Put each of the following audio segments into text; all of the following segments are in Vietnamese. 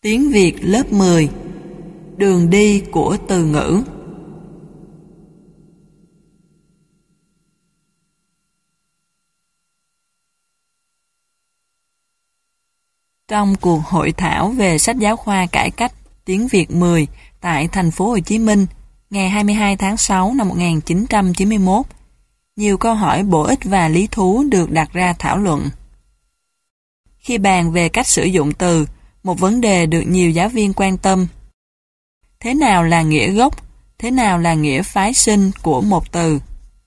Tiếng Việt lớp 10. Đường đi của từ ngữ. Trong cuộc hội thảo về sách giáo khoa cải cách tiếng Việt 10 tại thành phố Hồ Chí Minh ngày 22 tháng 6 năm 1991, nhiều câu hỏi bổ ích và lý thú được đặt ra thảo luận. Khi bàn về cách sử dụng từ, một vấn đề được nhiều giáo viên quan tâm. Thế nào là nghĩa gốc? Thế nào là nghĩa phái sinh của một từ?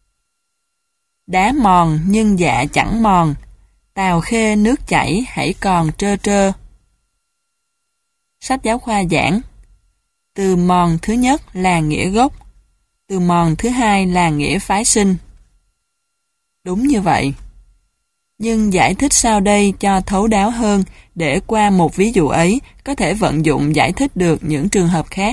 Đá mòn nhưng dạ chẳng mòn, tàu khê nước chảy hãy còn trơ trơ. Sách giáo khoa giảng, từ mòn thứ nhất là nghĩa gốc, từ mòn thứ hai là nghĩa phái sinh. Đúng như vậy. Nhưng giải thích sau đây cho thấu đáo hơn để qua một ví dụ ấy có thể vận dụng giải thích được những trường hợp khác.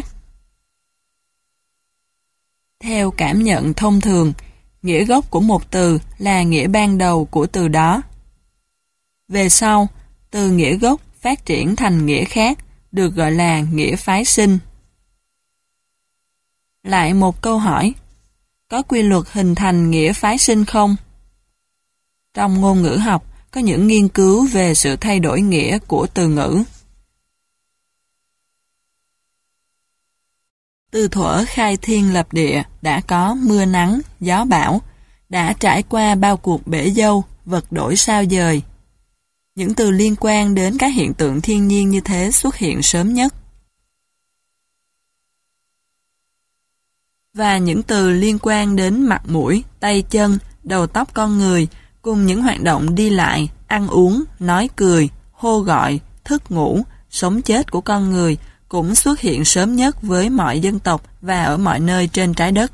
Theo cảm nhận thông thường, nghĩa gốc của một từ là nghĩa ban đầu của từ đó. Về sau, từ nghĩa gốc phát triển thành nghĩa khác, được gọi là nghĩa phái sinh. Lại một câu hỏi, có quy luật hình thành nghĩa phái sinh không? Trong ngôn ngữ học, có những nghiên cứu về sự thay đổi nghĩa của từ ngữ. Từ thuở khai thiên lập địa đã có mưa nắng, gió bão, đã trải qua bao cuộc bể dâu, vật đổi sao dời. Những từ liên quan đến các hiện tượng thiên nhiên như thế xuất hiện sớm nhất. Và những từ liên quan đến mặt mũi, tay chân, đầu tóc con người, cùng những hoạt động đi lại, ăn uống, nói cười, hô gọi, thức ngủ, sống chết của con người cũng xuất hiện sớm nhất với mọi dân tộc và ở mọi nơi trên trái đất.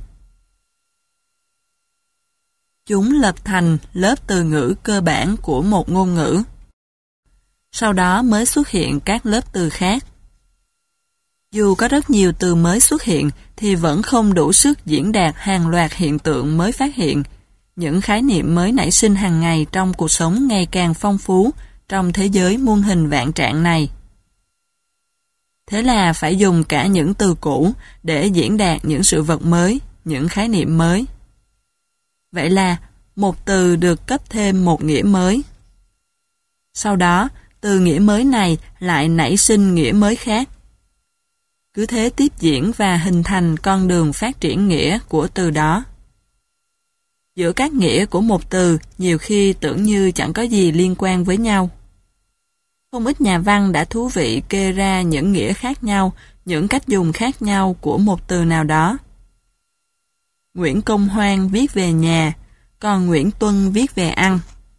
Chúng lập thành lớp từ ngữ cơ bản của một ngôn ngữ. Sau đó mới xuất hiện các lớp từ khác. Dù có rất nhiều từ mới xuất hiện thì vẫn không đủ sức diễn đạt hàng loạt hiện tượng mới phát hiện, những khái niệm mới nảy sinh hàng ngày trong cuộc sống ngày càng phong phú trong thế giới muôn hình vạn trạng này. Thế là phải dùng cả những từ cũ để diễn đạt những sự vật mới, những khái niệm mới. Vậy là một từ được cấp thêm một nghĩa mới. Sau đó, từ nghĩa mới này lại nảy sinh nghĩa mới khác. Cứ thế tiếp diễn và hình thành con đường phát triển nghĩa của từ đó. Giữa các nghĩa của một từ nhiều khi tưởng như chẳng có gì liên quan với nhau. Không ít nhà văn đã thú vị kê ra những nghĩa khác nhau, những cách dùng khác nhau của một từ nào đó. Nguyễn Công Hoan viết về nhà, còn Nguyễn Tuân viết về ăn.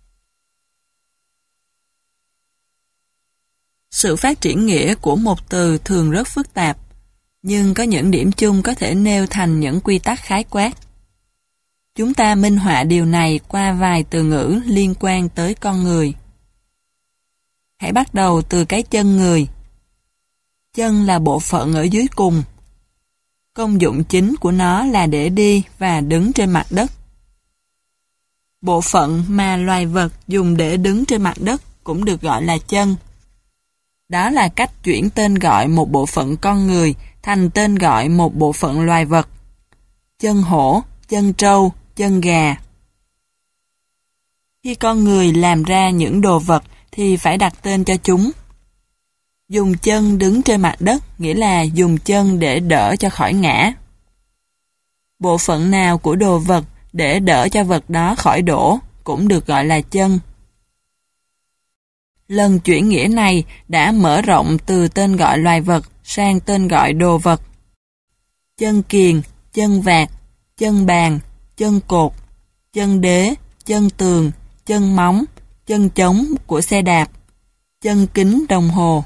Sự phát triển nghĩa của một từ thường rất phức tạp, nhưng có những điểm chung có thể nêu thành những quy tắc khái quát. Chúng ta minh họa điều này qua vài từ ngữ liên quan tới con người. Hãy bắt đầu từ cái chân người. Chân là bộ phận ở dưới cùng. Công dụng chính của nó là để đi và đứng trên mặt đất. Bộ phận mà loài vật dùng để đứng trên mặt đất cũng được gọi là chân. Đó là cách chuyển tên gọi một bộ phận con người thành tên gọi một bộ phận loài vật. Chân hổ, chân trâu, chân gà. Khi con người làm ra những đồ vật thì phải đặt tên cho chúng. Dùng chân đứng trên mặt đất nghĩa là dùng chân để đỡ cho khỏi ngã. Bộ phận nào của đồ vật để đỡ cho vật đó khỏi đổ cũng được gọi là chân. Lần chuyển nghĩa này đã mở rộng từ tên gọi loài vật sang tên gọi đồ vật. Chân kiềng, chân vạc, chân bàn, chân cột, chân đế, chân tường, chân móng, chân chống của xe đạp, chân kính đồng hồ.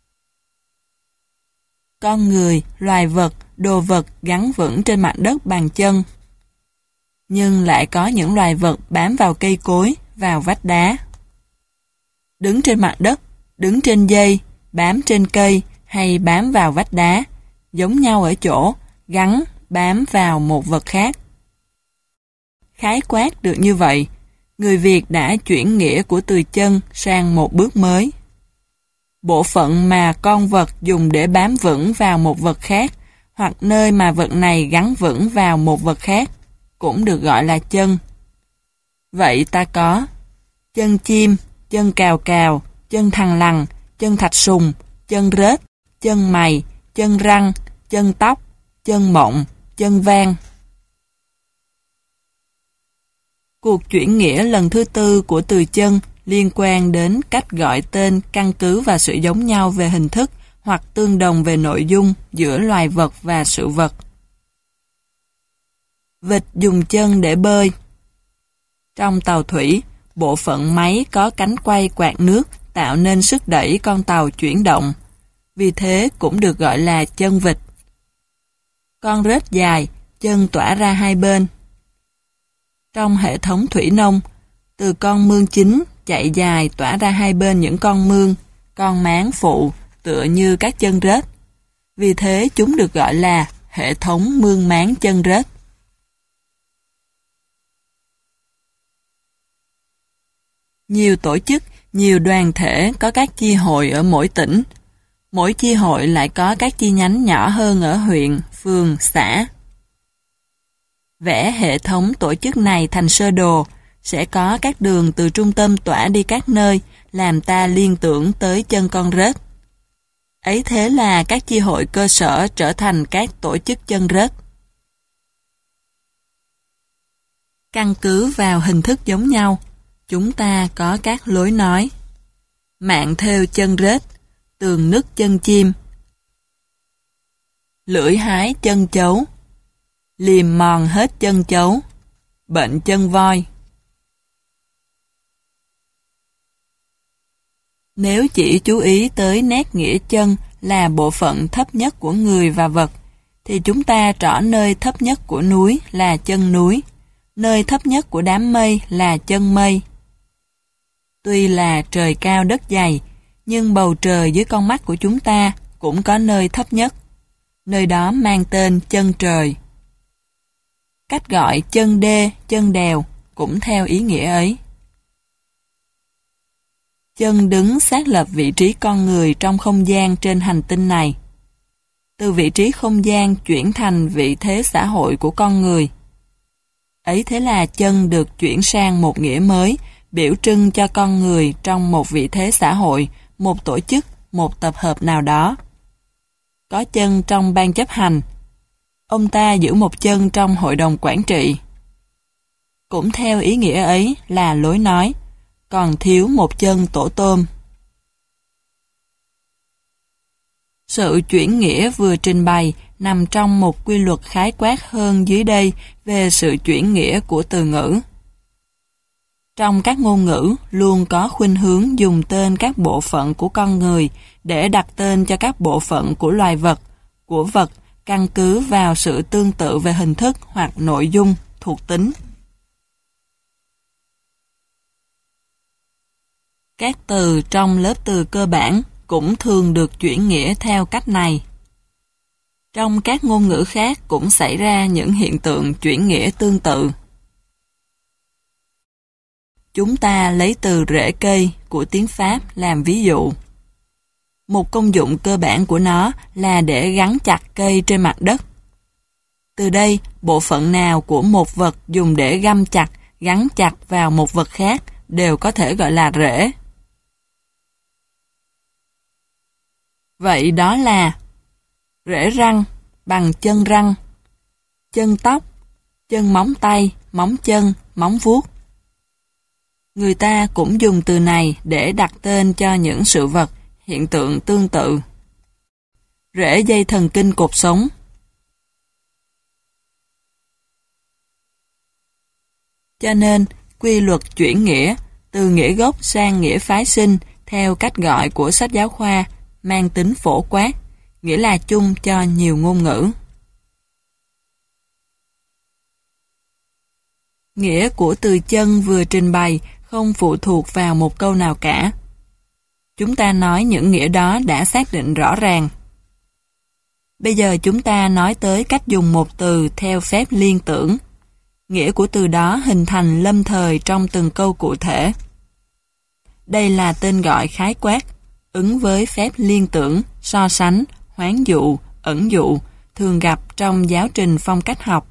Con người, loài vật, đồ vật gắn vững trên mặt đất bằng chân. Nhưng lại có những loài vật bám vào cây cối, vào vách đá. Đứng trên mặt đất, đứng trên dây, bám trên cây hay bám vào vách đá, giống nhau ở chỗ, gắn, bám vào một vật khác. Khái quát được như vậy, người Việt đã chuyển nghĩa của từ chân sang một bước mới. bộ phận mà con vật dùng để bám vững vào một vật khác, hoặc nơi mà vật này gắn vững vào một vật khác, cũng được gọi là chân. Vậy ta có chân chim, chân cào cào, chân thằn lằn, chân thạch sùng, chân rết, chân mày, chân răng, chân tóc, chân mộng, chân vang. Cuộc chuyển nghĩa lần thứ tư của từ chân liên quan đến cách gọi tên căn cứ vào sự giống nhau về hình thức hoặc tương đồng về nội dung giữa loài vật và sự vật. Vịt dùng chân để bơi. Trong tàu thủy, bộ phận máy có cánh quay quạt nước tạo nên sức đẩy con tàu chuyển động. Vì thế cũng được gọi là chân vịt. Con rết dài, chân tỏa ra hai bên. Trong hệ thống thủy nông, từ con mương chính chạy dài tỏa ra hai bên những con mương, con máng phụ tựa như các chân rết. Vì thế chúng được gọi là hệ thống mương máng chân rết. Nhiều tổ chức, nhiều đoàn thể có các chi hội ở mỗi tỉnh. Mỗi chi hội lại có các chi nhánh nhỏ hơn ở huyện, phường, xã. Vẽ hệ thống tổ chức này thành sơ đồ, sẽ có các đường từ trung tâm tỏa đi các nơi, làm ta liên tưởng tới chân con rết. Ấy thế là các chi hội cơ sở trở thành các tổ chức chân rết. Căn cứ vào hình thức giống nhau, chúng ta có các lối nói. Mạng thêu chân rết, tường nứt chân chim, lưỡi hái chân chấu, liềm mòn hết chân chấu, bệnh chân voi. Nếu chỉ chú ý tới nét nghĩa chân là bộ phận thấp nhất của người và vật, thì chúng ta trỏ nơi thấp nhất của núi là chân núi, nơi thấp nhất của đám mây là chân mây. Tuy là trời cao đất dày, nhưng bầu trời dưới con mắt của chúng ta cũng có nơi thấp nhất. Nơi đó mang tên chân trời. Cách gọi chân đê, chân đèo cũng theo ý nghĩa ấy. Chân đứng xác lập vị trí con người trong không gian trên hành tinh này. Từ vị trí không gian chuyển thành vị thế xã hội của con người. Ấy thế là chân được chuyển sang một nghĩa mới, biểu trưng cho con người trong một vị thế xã hội, một tổ chức, một tập hợp nào đó. Có chân trong ban chấp hành. Ông ta giữ một chân trong hội đồng quản trị. Cũng theo ý nghĩa ấy là lối nói, còn thiếu một chân tổ tôm. Sự chuyển nghĩa vừa trình bày nằm trong một quy luật khái quát hơn dưới đây về sự chuyển nghĩa của từ ngữ. Trong các ngôn ngữ luôn có khuynh hướng dùng tên các bộ phận của con người để đặt tên cho các bộ phận của loài vật, của vật, căn cứ vào sự tương tự về hình thức hoặc nội dung, thuộc tính. Các từ trong lớp từ cơ bản cũng thường được chuyển nghĩa theo cách này. Trong các ngôn ngữ khác cũng xảy ra những hiện tượng chuyển nghĩa tương tự. Chúng ta lấy từ rễ cây của tiếng Pháp làm ví dụ. Một công dụng cơ bản của nó là để gắn chặt cây trên mặt đất. Từ đây, bộ phận nào của một vật dùng để găm chặt, gắn chặt vào một vật khác đều có thể gọi là rễ. Vậy đó là rễ răng bằng chân răng, chân tóc, chân móng tay, móng chân, móng vuốt. Người ta cũng dùng từ này để đặt tên cho những sự vật, hiện tượng tương tự. Rễ dây thần kinh cột sống. Cho nên, quy luật chuyển nghĩa, từ nghĩa gốc sang nghĩa phái sinh, theo cách gọi của sách giáo khoa, mang tính phổ quát, nghĩa là chung cho nhiều ngôn ngữ. Nghĩa của từ chân vừa trình bày không phụ thuộc vào một câu nào cả. Chúng ta nói những nghĩa đó đã xác định rõ ràng. Bây giờ chúng ta nói tới cách dùng một từ theo phép liên tưởng. Nghĩa của từ đó hình thành lâm thời trong từng câu cụ thể. Đây là tên gọi khái quát. ứng với phép liên tưởng, so sánh, hoán dụ, ẩn dụ, thường gặp trong giáo trình phong cách học.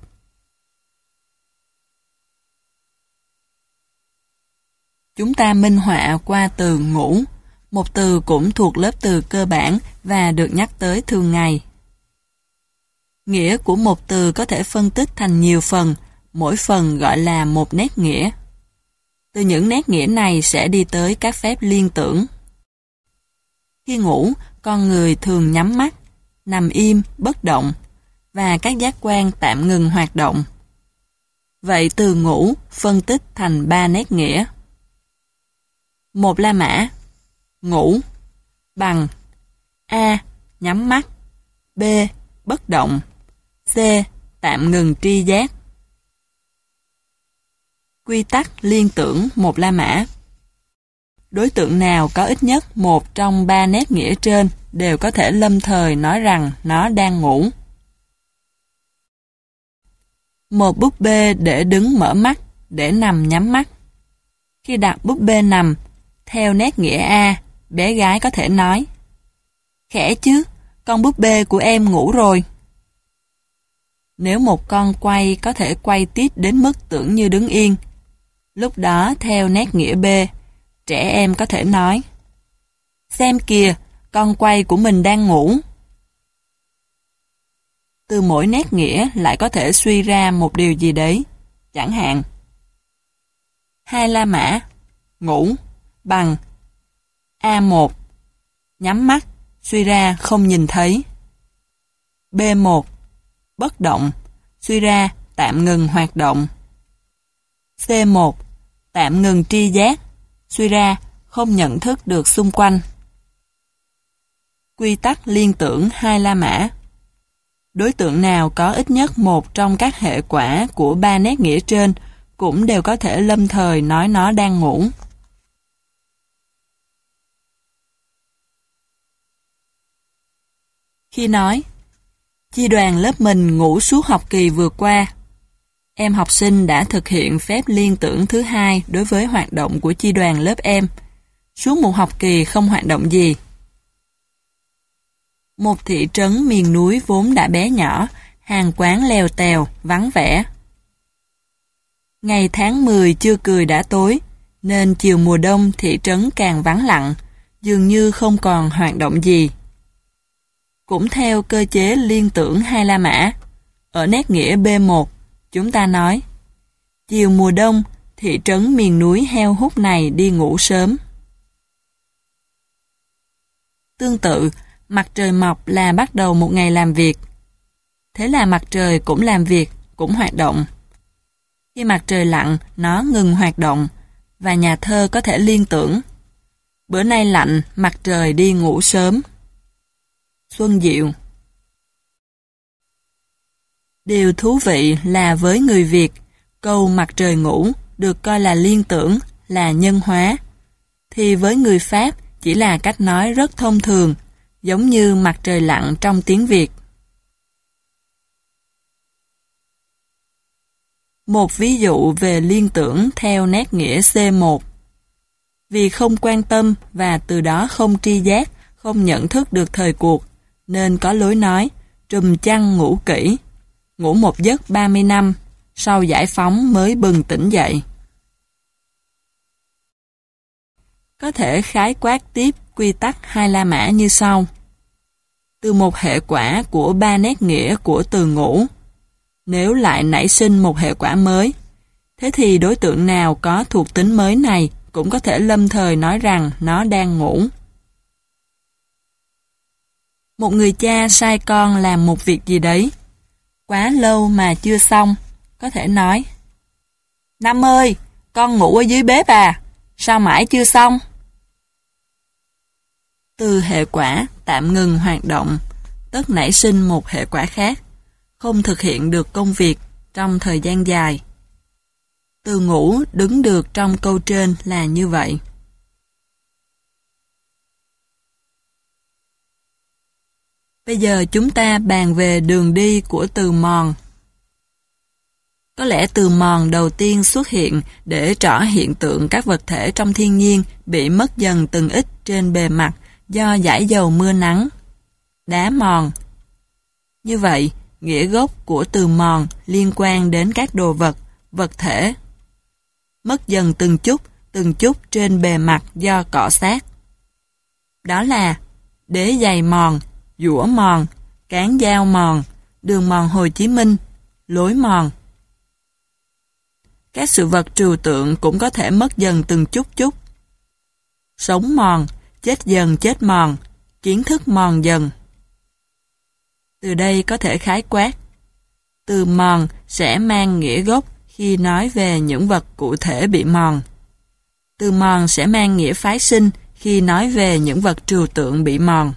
Chúng ta minh họa qua từ ngủ, một từ cũng thuộc lớp từ cơ bản và được nhắc tới thường ngày. Nghĩa của một từ có thể phân tích thành nhiều phần, mỗi phần gọi là một nét nghĩa. Từ những nét nghĩa này sẽ đi tới các phép liên tưởng. Khi ngủ, con người thường nhắm mắt, nằm im, bất động, và các giác quan tạm ngừng hoạt động. Vậy từ ngủ phân tích thành 3 nét nghĩa. Một La Mã: ngủ, bằng: A. Nhắm mắt, B. Bất động, C. Tạm ngừng tri giác. Quy tắc liên tưởng một La Mã: đối tượng nào có ít nhất một trong 3 nét nghĩa trên đều có thể lâm thời nói rằng nó đang ngủ. Một búp bê để đứng mở mắt, để nằm nhắm mắt. Khi đặt búp bê nằm, theo nét nghĩa A, bé gái có thể nói: khẽ chứ, con búp bê của em ngủ rồi. Nếu một con quay có thể quay tít đến mức tưởng như đứng yên, lúc đó theo nét nghĩa B, trẻ em có thể nói: xem kìa, con quay của mình đang ngủ. Từ mỗi nét nghĩa lại có thể suy ra một điều gì đấy. Chẳng hạn: hai La Mã: ngủ, bằng: A1. Nhắm mắt, suy ra không nhìn thấy. B1. Bất động, suy ra tạm ngừng hoạt động. C1. Tạm ngừng tri giác, suy ra không nhận thức được xung quanh. Quy tắc liên tưởng hai La Mã: đối tượng nào có ít nhất một trong các hệ quả của 3 nét nghĩa trên cũng đều có thể lâm thời nói nó đang ngủ. Khi nói chi đoàn lớp mình ngủ suốt học kỳ vừa qua, em học sinh đã thực hiện phép liên tưởng thứ hai đối với hoạt động của chi đoàn lớp em. Suốt một học kỳ không hoạt động gì. Một thị trấn miền núi vốn đã bé nhỏ, hàng quán lèo tèo, vắng vẻ. Ngày tháng 10 chưa cười đã tối, nên chiều mùa đông thị trấn càng vắng lặng, dường như không còn hoạt động gì. Cũng theo cơ chế liên tưởng hai La Mã, ở nét nghĩa B1, chúng ta nói: chiều mùa đông, thị trấn miền núi heo hút này đi ngủ sớm. Tương tự, mặt trời mọc là bắt đầu một ngày làm việc. Thế là mặt trời cũng làm việc, cũng hoạt động. Khi mặt trời lặn, nó ngừng hoạt động, và nhà thơ có thể liên tưởng: bữa nay lạnh, mặt trời đi ngủ sớm. Xuân Diệu. Điều thú vị là với người Việt, câu mặt trời ngủ được coi là liên tưởng, là nhân hóa, thì với người Pháp chỉ là cách nói rất thông thường, giống như mặt trời lặn trong tiếng Việt. Một ví dụ về liên tưởng theo nét nghĩa C1. Vì không quan tâm và từ đó không tri giác, không nhận thức được thời cuộc, nên có lối nói trùm chăn ngủ kỹ, ngủ một giấc 30 năm, sau giải phóng mới bừng tỉnh dậy. Có thể khái quát tiếp quy tắc hai La Mã như sau. Từ một hệ quả của 3 nét nghĩa của từ ngủ, nếu lại nảy sinh một hệ quả mới, thế thì đối tượng nào có thuộc tính mới này cũng có thể lâm thời nói rằng nó đang ngủ. Một người cha sai con làm một việc gì đấy, quá lâu mà chưa xong, có thể nói: Năm ơi, con ngủ ở dưới bếp à, sao mãi chưa xong? Từ hệ quả tạm ngừng hoạt động, tất nảy sinh một hệ quả khác, không thực hiện được công việc trong thời gian dài. Từ ngủ đứng được trong câu trên là như vậy. Bây giờ chúng ta bàn về đường đi của từ mòn. Có lẽ từ mòn đầu tiên xuất hiện để trỏ hiện tượng các vật thể trong thiên nhiên bị mất dần từng ít trên bề mặt do dải dầu mưa nắng. Đá mòn. Như vậy, nghĩa gốc của từ mòn liên quan đến các đồ vật, vật thể. Mất dần từng chút trên bề mặt do cọ xát. Đó là đế giày mòn, dũa mòn, cán dao mòn, đường mòn Hồ Chí Minh, lối mòn. Các sự vật trừu tượng cũng có thể mất dần từng chút. Sống mòn, chết dần chết mòn, kiến thức mòn dần. Từ đây có thể khái quát. Từ mòn sẽ mang nghĩa gốc khi nói về những vật cụ thể bị mòn. Từ mòn sẽ mang nghĩa phái sinh khi nói về những vật trừu tượng bị mòn.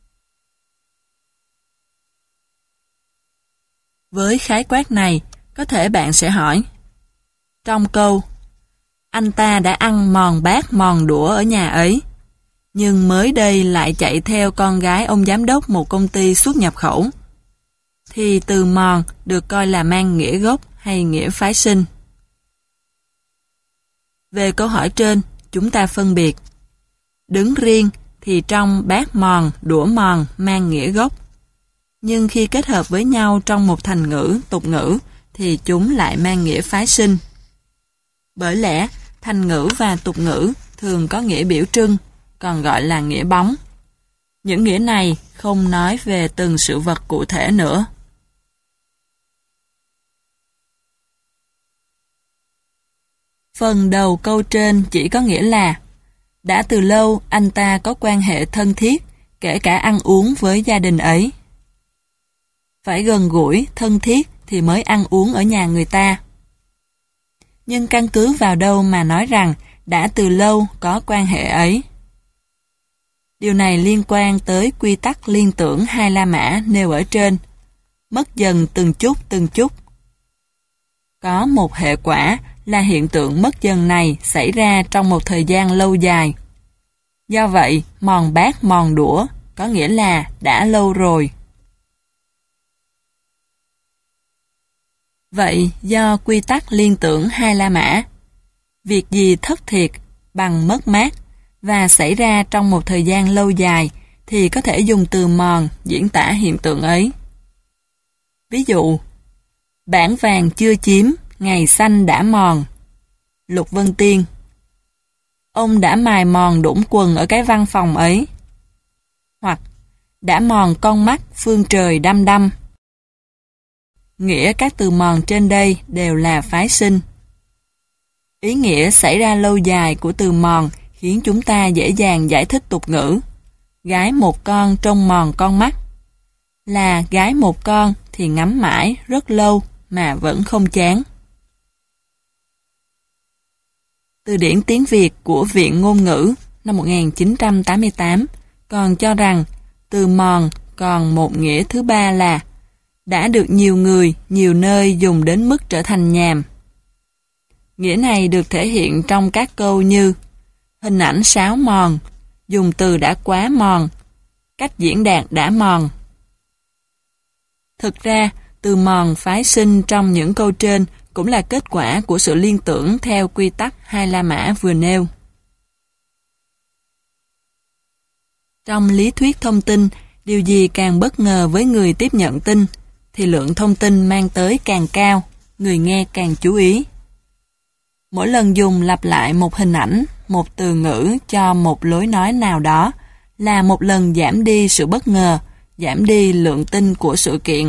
Với khái quát này, có thể bạn sẽ hỏi. Trong câu, anh ta đã ăn mòn bát mòn đũa ở nhà ấy, nhưng mới đây lại chạy theo con gái ông giám đốc một công ty xuất nhập khẩu, thì từ mòn được coi là mang nghĩa gốc hay nghĩa phái sinh. Về câu hỏi trên, chúng ta phân biệt. Đứng riêng thì trong bát mòn, đũa mòn mang nghĩa gốc. Nhưng khi kết hợp với nhau trong một thành ngữ, tục ngữ, thì chúng lại mang nghĩa phái sinh. Bởi lẽ, thành ngữ và tục ngữ thường có nghĩa biểu trưng, còn gọi là nghĩa bóng. Những nghĩa này không nói về từng sự vật cụ thể nữa. Phần đầu câu trên chỉ có nghĩa là đã từ lâu anh ta có quan hệ thân thiết, kể cả ăn uống với gia đình ấy. Phải gần gũi, thân thiết thì mới ăn uống ở nhà người ta. Nhưng căn cứ vào đâu mà nói rằng đã từ lâu có quan hệ ấy? Điều này liên quan tới quy tắc liên tưởng hai La Mã nêu ở trên, mất dần từng chút. Có một hệ quả là hiện tượng mất dần này xảy ra trong một thời gian lâu dài. Do vậy, mòn bát mòn đũa có nghĩa là đã lâu rồi. Vậy, do quy tắc liên tưởng hai La Mã, việc gì thất thiệt bằng mất mát và xảy ra trong một thời gian lâu dài thì có thể dùng từ mòn diễn tả hiện tượng ấy. Ví dụ, bảng vàng chưa chiếm, ngày xanh đã mòn. Lục Vân Tiên. Ông đã mài mòn đũng quần ở cái văn phòng ấy. Hoặc, đã mòn con mắt phương trời đăm đăm. Nghĩa các từ mòn trên đây đều là phái sinh. Ý nghĩa xảy ra lâu dài của từ mòn khiến chúng ta dễ dàng giải thích tục ngữ. Gái một con trông mòn con mắt. Là gái một con thì ngắm mãi rất lâu mà vẫn không chán. Từ điển tiếng Việt của Viện Ngôn ngữ năm 1988 còn cho rằng từ mòn còn một nghĩa thứ ba là đã được nhiều người, nhiều nơi dùng đến mức trở thành nhàm. Nghĩa này được thể hiện trong các câu như hình ảnh sáo mòn, dùng từ đã quá mòn, cách diễn đạt đã mòn. Thực ra, từ mòn phái sinh trong những câu trên cũng là kết quả của sự liên tưởng theo quy tắc hai La Mã vừa nêu. Trong lý thuyết thông tin, điều gì càng bất ngờ với người tiếp nhận tin, thì lượng thông tin mang tới càng cao, người nghe càng chú ý. Mỗi lần dùng lặp lại một hình ảnh, một từ ngữ cho một lối nói nào đó là một lần giảm đi sự bất ngờ, giảm đi lượng tin của sự kiện.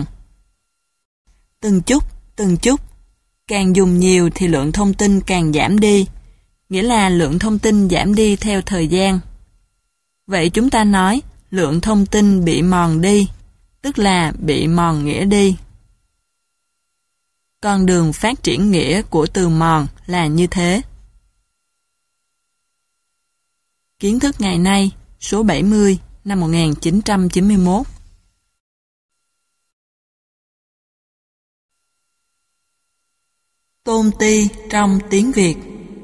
Từng chút, càng dùng nhiều thì lượng thông tin càng giảm đi, nghĩa là lượng thông tin giảm đi theo thời gian. Vậy chúng ta nói lượng thông tin bị mòn đi, tức là bị mòn nghĩa đi. Con đường phát triển nghĩa của từ mòn là như thế. Kiến thức ngày nay, số 70, năm 1991. Tôn ti trong tiếng Việt.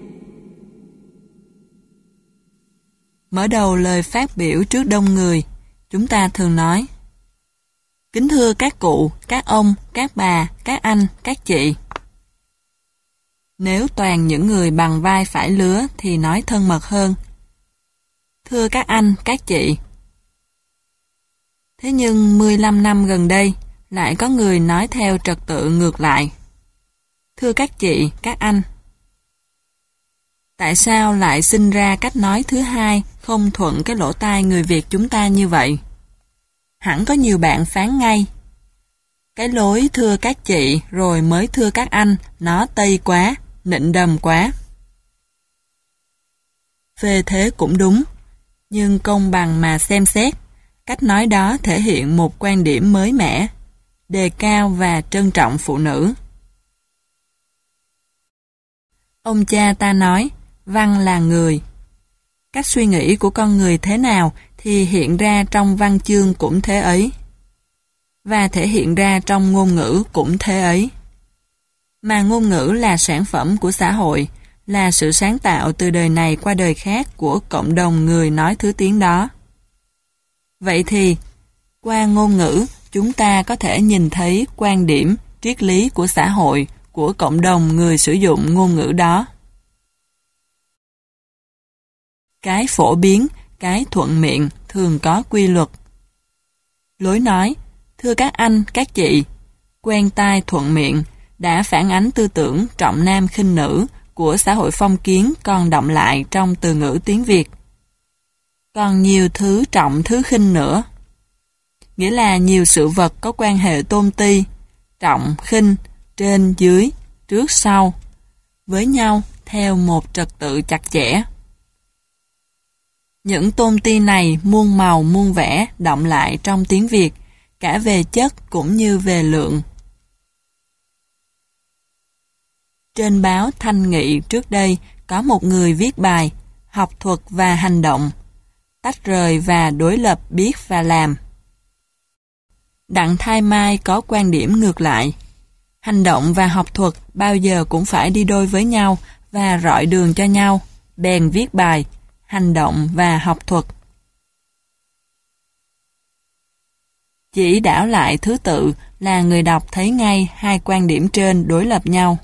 Mở đầu lời phát biểu trước đông người, chúng ta thường nói: kính thưa các cụ, các ông, các bà, các anh, các chị. Nếu toàn những người bằng vai phải lứa thì nói thân mật hơn: thưa các anh, các chị, Thế nhưng 15 năm gần đây, lại có người nói theo trật tự ngược lại. Thưa các chị, các anh, tại sao lại sinh ra cách nói thứ hai không thuận cái lỗ tai người Việt chúng ta như vậy? Hẳn có nhiều bạn phán ngay. Cái lối thưa các chị rồi mới thưa các anh, nó tây quá, nịnh đầm quá. Phê thế cũng đúng, nhưng công bằng mà xem xét, cách nói đó thể hiện một quan điểm mới mẻ, đề cao và trân trọng phụ nữ. Ông cha ta nói, văn là người. Cách suy nghĩ của con người thế nào thì hiện ra trong văn chương cũng thế ấy. Và thể hiện ra trong ngôn ngữ cũng thế ấy. Mà ngôn ngữ là sản phẩm của xã hội, là sự sáng tạo từ đời này qua đời khác của cộng đồng người nói thứ tiếng đó. Vậy thì, qua ngôn ngữ, chúng ta có thể nhìn thấy quan điểm, triết lý của xã hội, của cộng đồng người sử dụng ngôn ngữ đó. Cái phổ biến, cái thuận miệng thường có quy luật. Lối nói, thưa các anh, các chị, quen tai thuận miệng đã phản ánh tư tưởng trọng nam khinh nữ của xã hội phong kiến còn đọng lại trong từ ngữ tiếng Việt. Còn nhiều thứ trọng thứ khinh nữa. Nghĩa là nhiều sự vật có quan hệ tôn ti, trọng, khinh, trên, dưới, trước, sau, với nhau theo một trật tự chặt chẽ. Những tôn ti này muôn màu muôn vẻ đọng lại trong tiếng Việt, cả về chất cũng như về lượng. Trên báo Thanh Nghị trước đây có một người viết bài Học thuật và hành động, tách rời và đối lập biết và làm. Đặng Thái Mai có quan điểm ngược lại. Hành động và học thuật bao giờ cũng phải đi đôi với nhau và rọi đường cho nhau, bèn viết bài Hành động và học thuật. Chỉ đảo lại thứ tự là người đọc thấy ngay hai quan điểm trên đối lập nhau.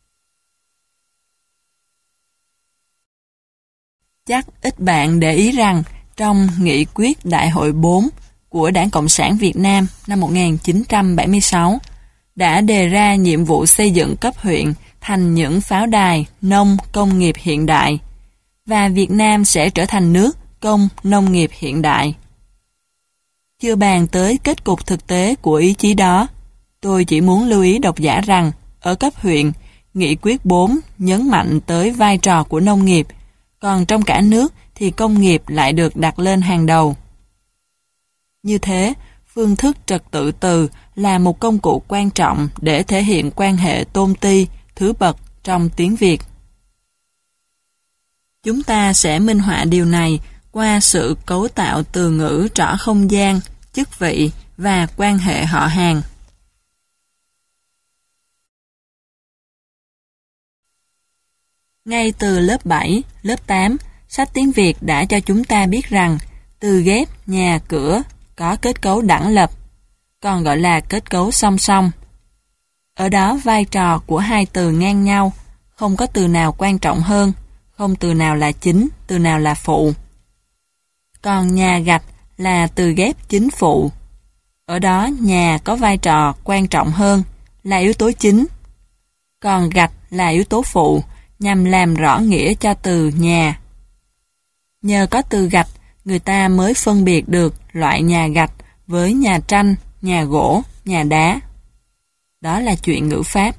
Chắc ít bạn để ý rằng trong Nghị quyết Đại hội 4 của Đảng Cộng sản Việt Nam năm 1976 đã đề ra nhiệm vụ xây dựng cấp huyện thành những pháo đài nông công nghiệp hiện đại, và Việt Nam sẽ trở thành nước công nông nghiệp hiện đại. Chưa bàn tới kết cục thực tế của ý chí đó, tôi chỉ muốn lưu ý độc giả rằng ở cấp huyện, Nghị quyết 4 nhấn mạnh tới vai trò của nông nghiệp, còn trong cả nước thì công nghiệp lại được đặt lên hàng đầu. Như thế, phương thức trật tự từ là một công cụ quan trọng để thể hiện quan hệ tôn ti, thứ bậc trong tiếng Việt. Chúng ta sẽ minh họa điều này qua sự cấu tạo từ ngữ trỏ không gian, chức vị và quan hệ họ hàng. Ngay từ lớp 7, lớp 8, sách tiếng Việt đã cho chúng ta biết rằng từ ghép nhà, cửa có kết cấu đẳng lập, còn gọi là kết cấu song song. Ở đó vai trò của hai từ ngang nhau, không có từ nào quan trọng hơn, không từ nào là chính, từ nào là phụ. Còn nhà gạch là từ ghép chính phụ. Ở đó nhà có vai trò quan trọng hơn, là yếu tố chính. Còn gạch là yếu tố phụ, nhằm làm rõ nghĩa cho từ nhà. Nhờ có từ gạch, người ta mới phân biệt được loại nhà gạch với nhà tranh, nhà gỗ, nhà đá. Đó là chuyện ngữ pháp.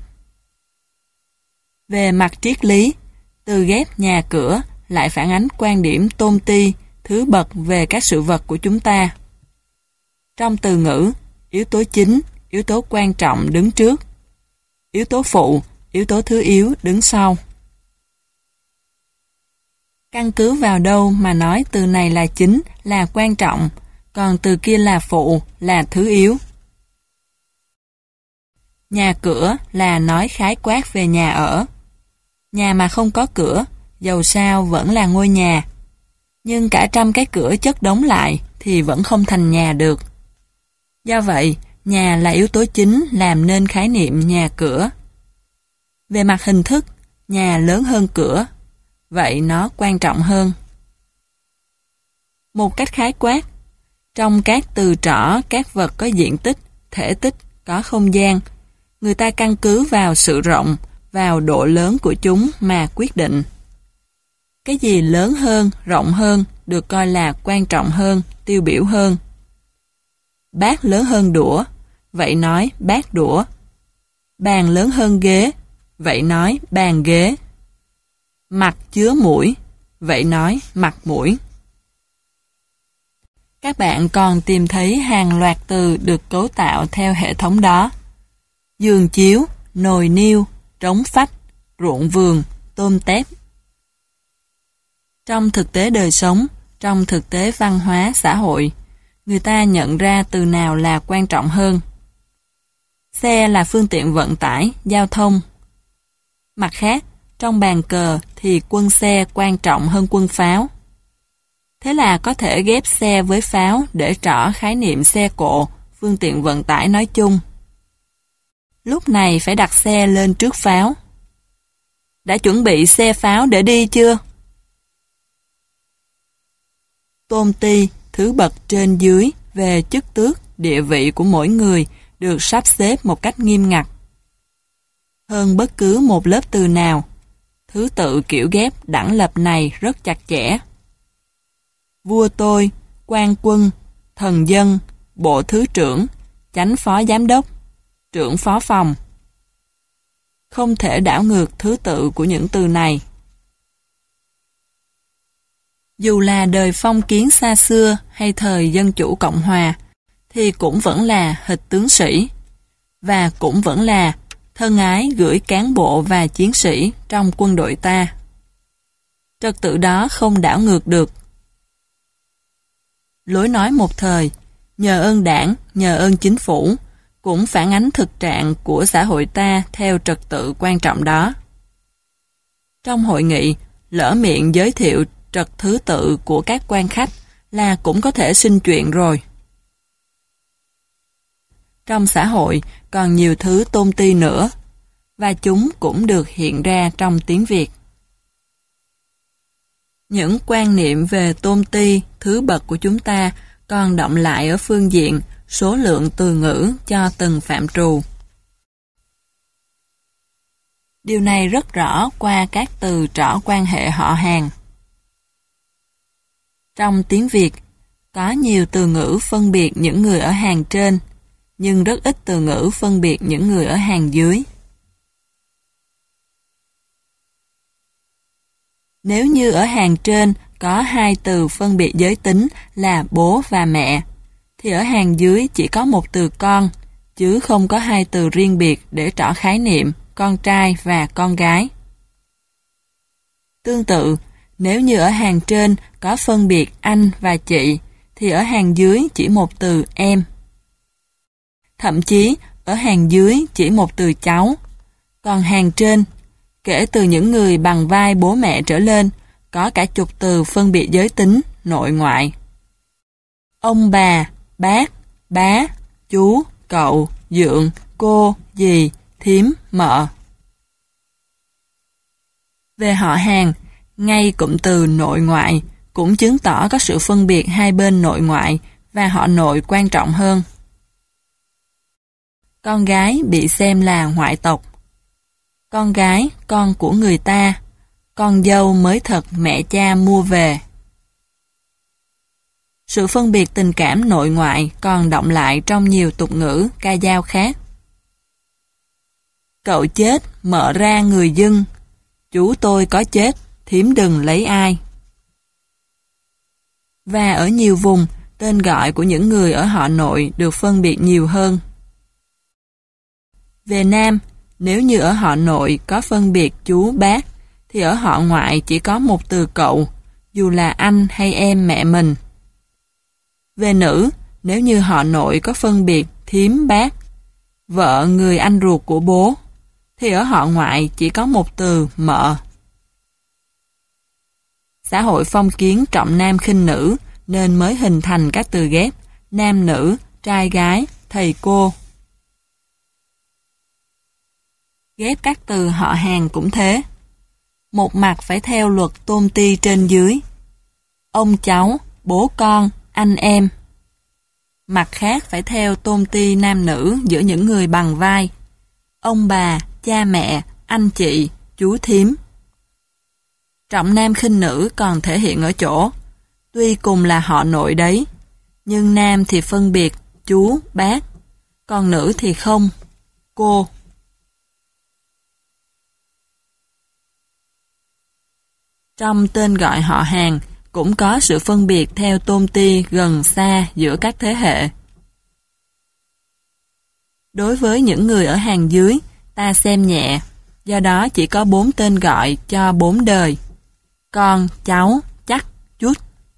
Về mặt triết lý, từ ghép nhà cửa lại phản ánh quan điểm tôn ti, thứ bậc về các sự vật của chúng ta. Trong từ ngữ, yếu tố chính, yếu tố quan trọng đứng trước, yếu tố phụ, yếu tố thứ yếu đứng sau. Căn cứ vào đâu mà nói từ này là chính, là quan trọng, còn từ kia là phụ, là thứ yếu. Nhà cửa là nói khái quát về nhà ở. Nhà mà không có cửa, dầu sao vẫn là ngôi nhà. Nhưng cả trăm cái cửa chất đống lại thì vẫn không thành nhà được. Do vậy, nhà là yếu tố chính làm nên khái niệm nhà cửa. Về mặt hình thức, nhà lớn hơn cửa, vậy nó quan trọng hơn. Một cách khái quát, Trong các từ trỏ, các vật có diện tích, thể tích, có không gian, người ta căn cứ vào sự rộng, vào độ lớn của chúng mà quyết định. Cái gì lớn hơn, rộng hơn được coi là quan trọng hơn, tiêu biểu hơn. Bát lớn hơn đũa, vậy nói bát đũa. Bàn lớn hơn ghế, vậy nói bàn ghế. Mặt chứa mũi, vậy nói mặt mũi. Các bạn còn tìm thấy hàng loạt từ được cấu tạo theo hệ thống đó. Giường chiếu, nồi niêu, trống phách, ruộng vườn, tôm tép. Trong thực tế đời sống, trong thực tế văn hóa xã hội, người ta nhận ra từ nào là quan trọng hơn. Xe là phương tiện vận tải, giao thông. Mặt khác, trong bàn cờ thì quân xe quan trọng hơn quân pháo. Thế là có thể ghép xe với pháo để trỏ khái niệm xe cộ, phương tiện vận tải nói chung. Lúc này phải đặt xe lên trước pháo. Đã chuẩn bị xe pháo để đi chưa? Tôn ti, thứ bậc trên dưới về chức tước, địa vị của mỗi người được sắp xếp một cách nghiêm ngặt. Hơn bất cứ một lớp từ nào, thứ tự kiểu ghép đẳng lập này rất chặt chẽ. Vua tôi, quan quân, thần dân, bộ thứ trưởng, chánh phó giám đốc, trưởng phó phòng. Không thể đảo ngược thứ tự của những từ này. Dù là đời phong kiến xa xưa hay thời dân chủ Cộng hòa, thì cũng vẫn là hịch tướng sĩ, và cũng vẫn là thân ái gửi cán bộ và chiến sĩ trong quân đội ta. Trật tự đó không đảo ngược được. Lối nói một thời, nhờ ơn đảng, nhờ ơn chính phủ, cũng phản ánh thực trạng của xã hội ta theo trật tự quan trọng đó. Trong hội nghị, lỡ miệng giới thiệu trật thứ tự của các quan khách là cũng có thể sinh chuyện rồi. Trong xã hội còn nhiều thứ tôn ti nữa, và chúng cũng được hiện ra trong tiếng Việt. Những quan niệm về tôn ti, thứ bậc của chúng ta còn đọng lại ở phương diện số lượng từ ngữ cho từng phạm trù. Điều này rất rõ qua các từ trỏ quan hệ họ hàng. Trong tiếng Việt, có nhiều từ ngữ phân biệt những người ở hàng trên, nhưng rất ít từ ngữ phân biệt những người ở hàng dưới. Nếu như ở hàng trên có hai từ phân biệt giới tính là bố và mẹ, thì ở hàng dưới chỉ có một từ con, chứ không có hai từ riêng biệt để trỏ khái niệm con trai và con gái. Tương tự, nếu như ở hàng trên có phân biệt anh và chị, thì ở hàng dưới chỉ một từ em. Thậm chí, ở hàng dưới chỉ một từ cháu. Còn hàng trên, kể từ những người bằng vai bố mẹ trở lên, có cả chục từ phân biệt giới tính, nội ngoại. Ông bà, bác, bá, chú, cậu, dượng, cô, dì, thím, mợ. Về họ hàng, ngay cụm từ nội ngoại cũng chứng tỏ có sự phân biệt hai bên nội ngoại và họ nội quan trọng hơn. Con gái bị xem là ngoại tộc. Con gái, con của người ta. Con dâu mới thật mẹ cha mua về. Sự phân biệt tình cảm nội ngoại còn đọng lại trong nhiều tục ngữ, ca dao khác. Cậu chết, mợ ra người dưng. Chú tôi có chết, thím đừng lấy ai. Và ở nhiều vùng, tên gọi của những người ở họ nội được phân biệt nhiều hơn. Về nam, nếu như ở họ nội có phân biệt chú bác, thì ở họ ngoại chỉ có một từ cậu, dù là anh hay em mẹ mình. Về nữ, nếu như họ nội có phân biệt thím bác, vợ người anh ruột của bố, thì ở họ ngoại chỉ có một từ mợ. Xã hội phong kiến trọng nam khinh nữ nên mới hình thành các từ ghép nam nữ, trai gái, thầy cô. Ghép các từ họ hàng cũng thế. Một mặt phải theo luật tôn ti trên dưới. Ông cháu, bố con, anh em. mặt khác phải theo tôn ti nam nữ giữa những người bằng vai. Ông bà, cha mẹ, anh chị, chú thím. Trọng nam khinh nữ còn thể hiện ở chỗ, tuy cùng là họ nội đấy, nhưng nam thì phân biệt chú, bác, còn nữ thì không, cô. Trong tên gọi họ hàng cũng có sự phân biệt theo tôn ti gần xa giữa các thế hệ. Đối với những người ở hàng dưới, ta xem nhẹ, do đó chỉ có 4 tên gọi cho 4 đời: con, cháu, chắc, chút.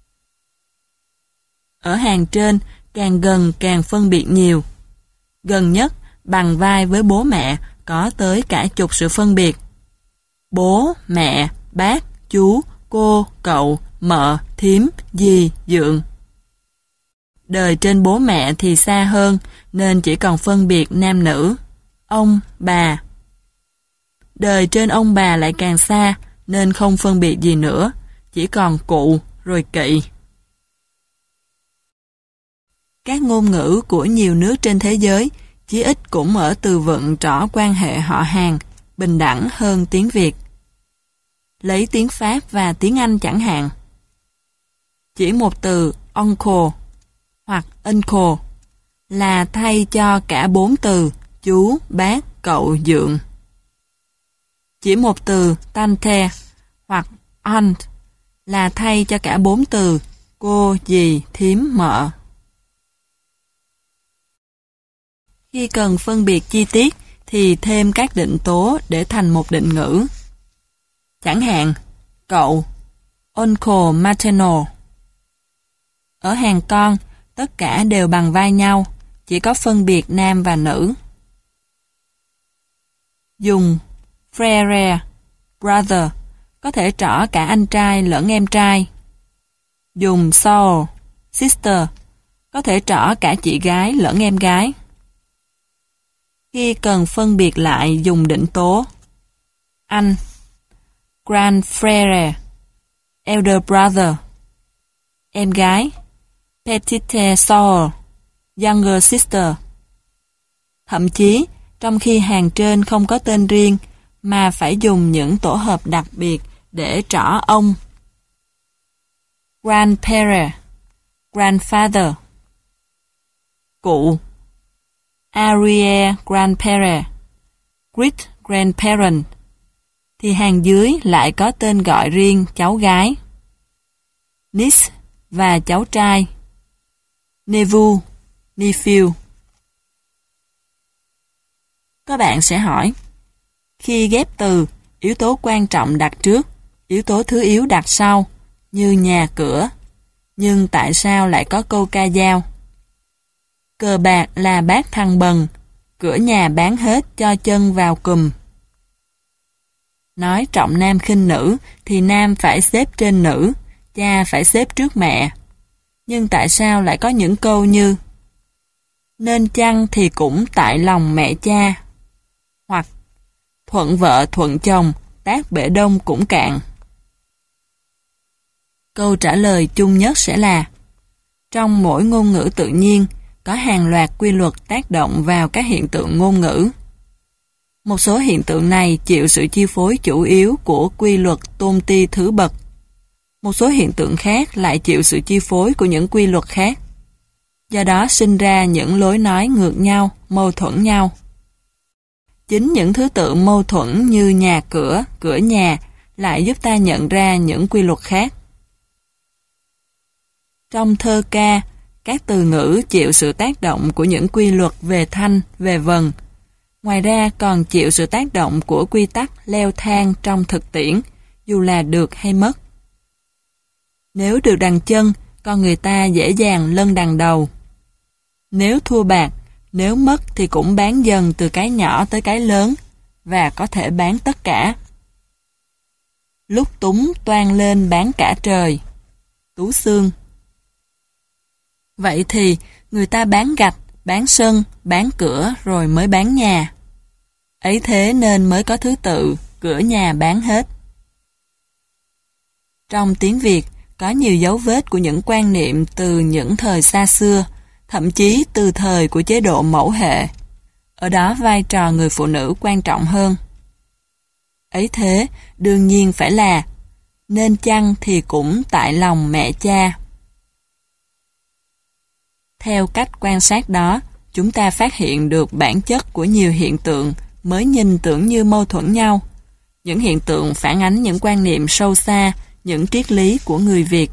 Ở hàng trên, càng gần càng phân biệt nhiều. Gần nhất, bằng vai với bố mẹ có tới cả chục sự phân biệt. Bố, mẹ, bác, chú, cô, cậu, mợ, thím, dì, dượng. Đời trên bố mẹ thì xa hơn, nên chỉ còn phân biệt nam nữ, ông, bà. Đời trên ông bà lại càng xa, nên không phân biệt gì nữa, chỉ còn cụ rồi kỵ. Các ngôn ngữ của nhiều nước trên thế giới chí ít cũng ở từ vựng trỏ quan hệ họ hàng, bình đẳng hơn tiếng Việt. Lấy tiếng Pháp và tiếng Anh chẳng hạn. Chỉ một từ uncle hoặc uncle là thay cho cả 4 từ chú, bác, cậu, dượng. Chỉ một từ tante hoặc aunt là thay cho cả 4 từ cô, dì, thím, mợ. Khi cần phân biệt chi tiết thì thêm các định tố để thành một định ngữ. Chẳng hạn, cậu, uncle maternal. Ở hàng con, tất cả đều bằng vai nhau, chỉ có phân biệt nam và nữ. Dùng frère, brother, có thể trỏ cả anh trai lẫn em trai. Dùng soul, sister, có thể trỏ cả chị gái lẫn em gái. Khi cần phân biệt lại dùng định tố anh, grand frère, elder brother, em gái, petite sœur, younger sister. Thậm chí, trong khi hàng trên không có tên riêng, mà phải dùng những tổ hợp đặc biệt để trỏ ông. Grandparent, grandfather. Cụ, arrière grandparent, great grandparent. Thì hàng dưới lại có tên gọi riêng cháu gái. Niece và cháu trai. Neveu, nephew. Các bạn sẽ hỏi, khi ghép từ, yếu tố quan trọng đặt trước, yếu tố thứ yếu đặt sau, như nhà cửa. Nhưng tại sao lại có câu ca dao? Cờ bạc là bát thằng bần, cửa nhà bán hết cho chân vào cùm. Nói trọng nam khinh nữ thì nam phải xếp trên nữ, cha phải xếp trước mẹ. Nhưng tại sao lại có những câu như nên chăng thì cũng tại lòng mẹ cha, hoặc thuận vợ thuận chồng, tát bể đông cũng cạn. Câu trả lời chung nhất sẽ là trong mỗi ngôn ngữ tự nhiên có hàng loạt quy luật tác động vào các hiện tượng ngôn ngữ. Một số hiện tượng này chịu sự chi phối chủ yếu của quy luật tôn ti thứ bậc. Một số hiện tượng khác lại chịu sự chi phối của những quy luật khác. Do đó sinh ra những lối nói ngược nhau, mâu thuẫn nhau. Chính những thứ tự mâu thuẫn như nhà cửa, cửa nhà lại giúp ta nhận ra những quy luật khác. Trong thơ ca, các từ ngữ chịu sự tác động của những quy luật về thanh, về vần. Ngoài ra còn chịu sự tác động của quy tắc leo thang trong thực tiễn, dù là được hay mất. Nếu được đằng chân, con người ta dễ dàng lân đằng đầu. Nếu thua bạc, nếu mất thì cũng bán dần từ cái nhỏ tới cái lớn, và có thể bán tất cả. Lúc túng toan lên bán cả trời. Tú Xương. Vậy thì người ta bán gạch, bán sân, bán cửa rồi mới bán nhà. Ấy thế nên mới có thứ tự, cửa nhà bán hết. Trong tiếng Việt có nhiều dấu vết của những quan niệm từ những thời xa xưa, thậm chí từ thời của chế độ mẫu hệ. Ở đó vai trò người phụ nữ quan trọng hơn. Ấy thế, đương nhiên phải là nên chăng thì cũng tại lòng mẹ cha. Theo cách quan sát đó, chúng ta phát hiện được bản chất của nhiều hiện tượng mới nhìn tưởng như mâu thuẫn nhau. Những hiện tượng phản ánh những quan niệm sâu xa, những triết lý của người Việt.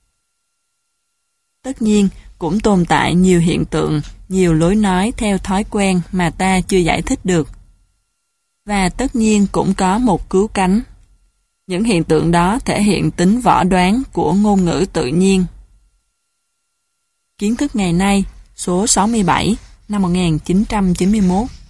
Tất nhiên, cũng tồn tại nhiều hiện tượng, nhiều lối nói theo thói quen mà ta chưa giải thích được. Và tất nhiên cũng có một cứu cánh. Những hiện tượng đó thể hiện tính võ đoán của ngôn ngữ tự nhiên. Kiến thức ngày nay, số 67, năm 1991.